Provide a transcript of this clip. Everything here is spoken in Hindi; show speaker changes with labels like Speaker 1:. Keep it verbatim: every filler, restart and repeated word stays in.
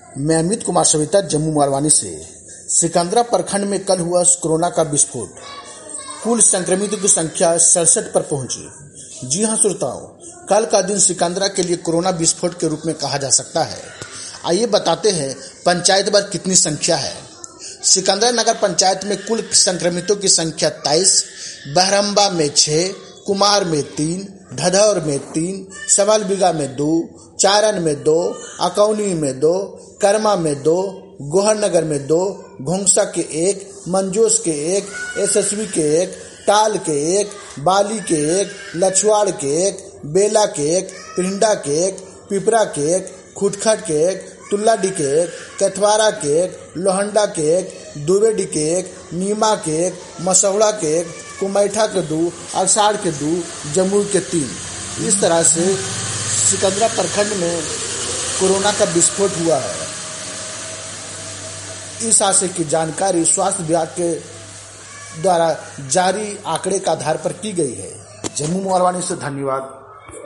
Speaker 1: मैं अमित कुमार सविता जम्मू मरवानी से। सिकंदरा प्रखंड में कल हुआ कोरोना का विस्फोट, कुल संक्रमितों की संख्या सड़सठ पर पहुंची। जी हां श्रोताओं, कल का दिन सिकंदरा के लिए कोरोना विस्फोट के रूप में कहा जा सकता है। आइए बताते हैं पंचायत भर कितनी संख्या है। सिकंदरा नगर पंचायत में कुल संक्रमितों की संख्या तेईस, बहरम्बा में छह, कुमार में तीन, धधौर में तीन, सवालबिगा में दो, चारण में दो, अकौनी में दो, कर्मा में दो, गोहरनगर में दो, घोंगसा के एक, मंजोस के एक, एसएसवी के एक, टाल के एक, बाली के एक, लछवाड़ के एक, बेला के एक, पिंडा के एक, पिपरा के एक, खुटखट के एक, तुल्लाडी के एक, कैथवारा के एक, लोहंडा के एक, दुबेडी के एक, नीमा के एक, मसौड़ा के एक, कुमैठा के दो, अरसाड़ के दो, जमुई के तीन। इस तरह से सिकंदरा प्रखंड में कोरोना का विस्फोट हुआ है। इस आशय की जानकारी स्वास्थ्य विभाग के द्वारा जारी आंकड़े के आधार पर की गई है। जम्मू मरवानी से धन्यवाद।